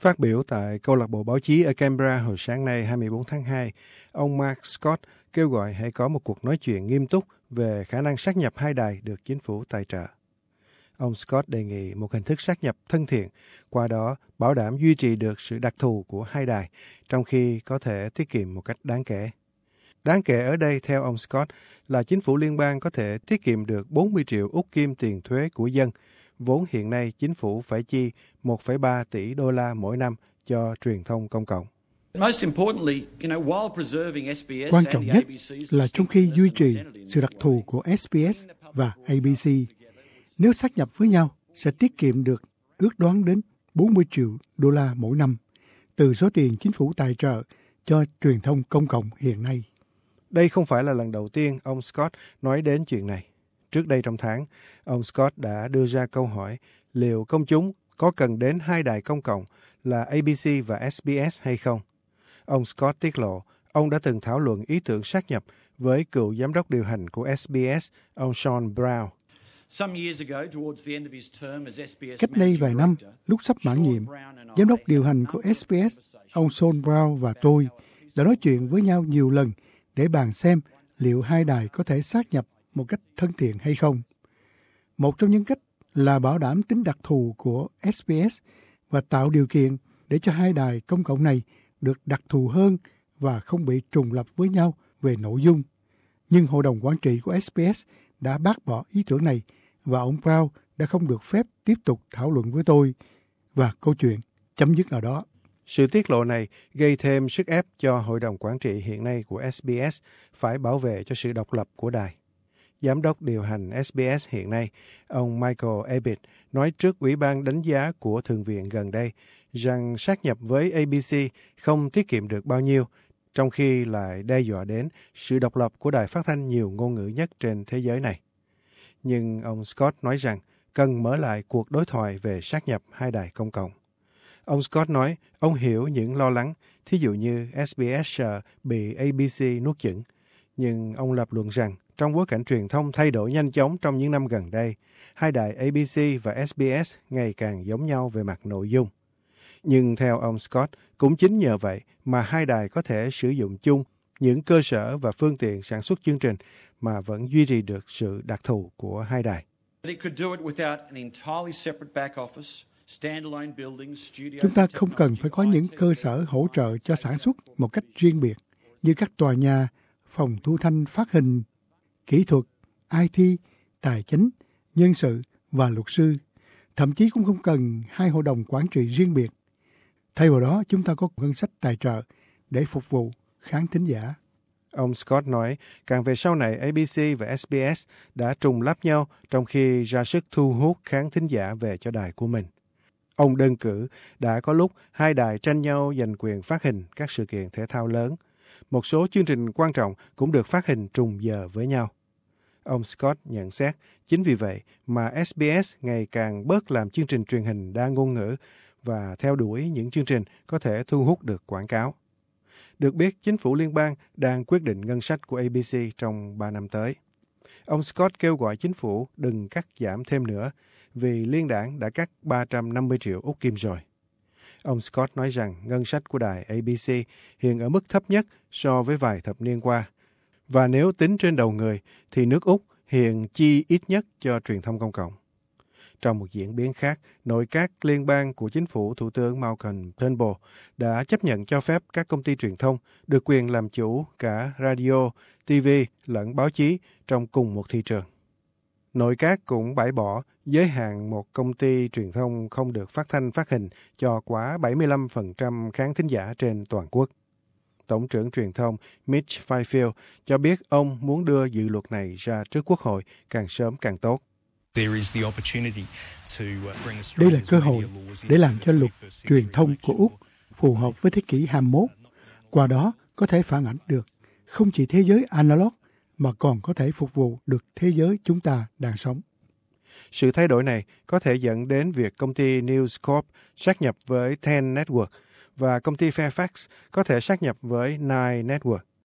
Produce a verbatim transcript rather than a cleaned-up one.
Phát biểu tại câu lạc bộ báo chí ở Canberra hồi sáng nay hai mươi bốn tháng hai, ông Mark Scott kêu gọi hãy có một cuộc nói chuyện nghiêm túc về khả năng sáp nhập hai đài được chính phủ tài trợ. Ông Scott đề nghị một hình thức sáp nhập thân thiện, qua đó bảo đảm duy trì được sự đặc thù của hai đài, trong khi có thể tiết kiệm một cách đáng kể. Đáng kể ở đây, theo ông Scott, là chính phủ liên bang có thể tiết kiệm được bốn mươi triệu Úc kim tiền thuế của dân, vốn hiện nay chính phủ phải chi một phẩy ba tỷ đô la mỗi năm cho truyền thông công cộng. Quan trọng nhất là trong khi duy trì sự đặc thù của ét bê ét và a bê xê, nếu sáp nhập với nhau sẽ tiết kiệm được ước đoán đến bốn mươi triệu đô la mỗi năm từ số tiền chính phủ tài trợ cho truyền thông công cộng hiện nay. Đây không phải là lần đầu tiên ông Scott nói đến chuyện này. Trước đây trong tháng, ông Scott đã đưa ra câu hỏi liệu công chúng có cần đến hai đài công cộng là a bê xê và ét bê ét hay không. Ông Scott tiết lộ ông đã từng thảo luận ý tưởng sáp nhập với cựu giám đốc điều hành của ét bê ét, ông Sean Brown. Cách đây vài năm, lúc sắp mãn nhiệm, giám đốc điều hành của ét bê ét, ông Sean Brown và tôi đã nói chuyện với nhau nhiều lần để bàn xem liệu hai đài có thể sát nhập một cách thân thiện hay không. Một trong những cách là bảo đảm tính đặc thù của ét bê ét và tạo điều kiện để cho hai đài công cộng này được đặc thù hơn và không bị trùng lặp với nhau về nội dung. Nhưng Hội đồng Quản trị của ét bê ét đã bác bỏ ý tưởng này và ông Brown đã không được phép tiếp tục thảo luận với tôi và câu chuyện chấm dứt ở đó. Sự tiết lộ này gây thêm sức ép cho Hội đồng Quản trị hiện nay của ét bê ét phải bảo vệ cho sự độc lập của đài. Giám đốc điều hành ét bê ét hiện nay, ông Michael Abbott, nói trước Ủy ban đánh giá của Thượng viện gần đây rằng sát nhập với a bê xê không tiết kiệm được bao nhiêu, trong khi lại đe dọa đến sự độc lập của đài phát thanh nhiều ngôn ngữ nhất trên thế giới này. Nhưng ông Scott nói rằng cần mở lại cuộc đối thoại về sát nhập hai đài công cộng. Ông Scott nói ông hiểu những lo lắng, thí dụ như ét bê ét sợ bị a bê xê nuốt chửng. Nhưng ông lập luận rằng trong bối cảnh truyền thông thay đổi nhanh chóng trong những năm gần đây, hai đài a bê xê và ét bê ét ngày càng giống nhau về mặt nội dung. Nhưng theo ông Scott, cũng chính nhờ vậy mà hai đài có thể sử dụng chung những cơ sở và phương tiện sản xuất chương trình mà vẫn duy trì được sự đặc thù của hai đài. Chúng ta không cần phải có những cơ sở hỗ trợ cho sản xuất một cách riêng biệt như các tòa nhà, phòng thu thanh phát hình, kỹ thuật, i tê, tài chính, nhân sự và luật sư. Thậm chí cũng không cần hai hội đồng quản trị riêng biệt. Thay vào đó, chúng ta có ngân sách tài trợ để phục vụ khán thính giả. Ông Scott nói, càng về sau này, a bê xê và ét bê ét đã trùng lắp nhau trong khi ra sức thu hút khán thính giả về cho đài của mình. Ông đơn cử, đã có lúc hai đài tranh nhau giành quyền phát hình các sự kiện thể thao lớn. Một số chương trình quan trọng cũng được phát hình trùng giờ với nhau. Ông Scott nhận xét, chính vì vậy mà ét bê ét ngày càng bớt làm chương trình truyền hình đa ngôn ngữ và theo đuổi những chương trình có thể thu hút được quảng cáo. Được biết, chính phủ liên bang đang quyết định ngân sách của a bê xê trong ba năm tới. Ông Scott kêu gọi chính phủ đừng cắt giảm thêm nữa, vì liên đảng đã cắt ba trăm năm mươi triệu Úc kim rồi. Ông Scott nói rằng ngân sách của đài a bê xê hiện ở mức thấp nhất so với vài thập niên qua. Và nếu tính trên đầu người, thì nước Úc hiện chi ít nhất cho truyền thông công cộng. Trong một diễn biến khác, nội các liên bang của chính phủ Thủ tướng Malcolm Turnbull đã chấp nhận cho phép các công ty truyền thông được quyền làm chủ cả radio, ti vi lẫn báo chí trong cùng một thị trường. Nội các cũng bãi bỏ giới hạn một công ty truyền thông không được phát thanh phát hình cho quá bảy mươi lăm phần trăm khán thính giả trên toàn quốc. Tổng trưởng truyền thông Mitch Fifield cho biết ông muốn đưa dự luật này ra trước Quốc hội càng sớm càng tốt. Đây là cơ hội để làm cho luật truyền thông của Úc phù hợp với thế kỷ hai mươi mốt, qua đó có thể phản ảnh được không chỉ thế giới analog mà còn có thể phục vụ được thế giới chúng ta đang sống. Sự thay đổi này có thể dẫn đến việc công ty News Corp sát nhập với Ten Network và công ty Fairfax có thể sát nhập với Nine Network.